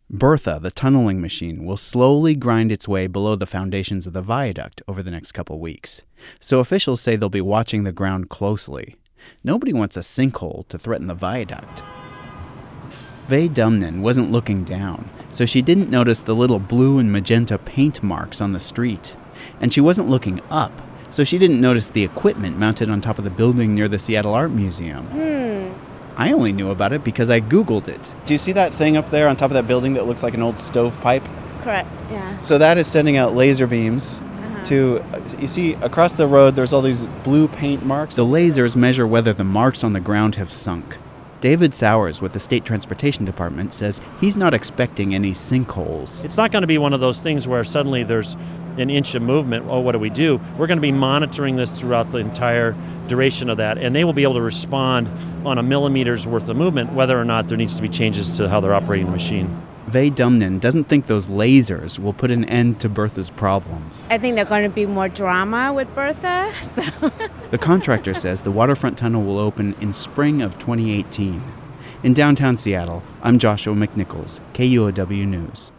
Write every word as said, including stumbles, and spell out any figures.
Bertha, the tunneling machine, will slowly grind its way below the foundations of the viaduct over the next couple weeks, so officials say they'll be watching the ground closely. Nobody wants a sinkhole to threaten the viaduct. Ve Dumnen wasn't looking down, so she didn't notice the little blue and magenta paint marks on the street. And she wasn't looking up, so she didn't notice the equipment mounted on top of the building near the Seattle Art Museum. Hmm. I only knew about it because I Googled it. Do you see that thing up there on top of that building that looks like an old stovepipe? Correct, yeah. So that is sending out laser beams Uh-huh. to, you see, across the road there's all these blue paint marks. The lasers measure whether the marks on the ground have sunk. David Sowers with the State Transportation Department says he's not expecting any sinkholes. It's not going to be one of those things where suddenly there's an inch of movement. Oh, what do we do? We're going to be monitoring this throughout the entire duration of that, and they will be able to respond on a millimeter's worth of movement, whether or not there needs to be changes to how they're operating the machine. Ve Dumnen doesn't think those lasers will put an end to Bertha's problems. I think there's going to be more drama with Bertha, so... The contractor says the waterfront tunnel will open in spring of twenty eighteen. In downtown Seattle, I'm Joshua McNichols, K U O W News.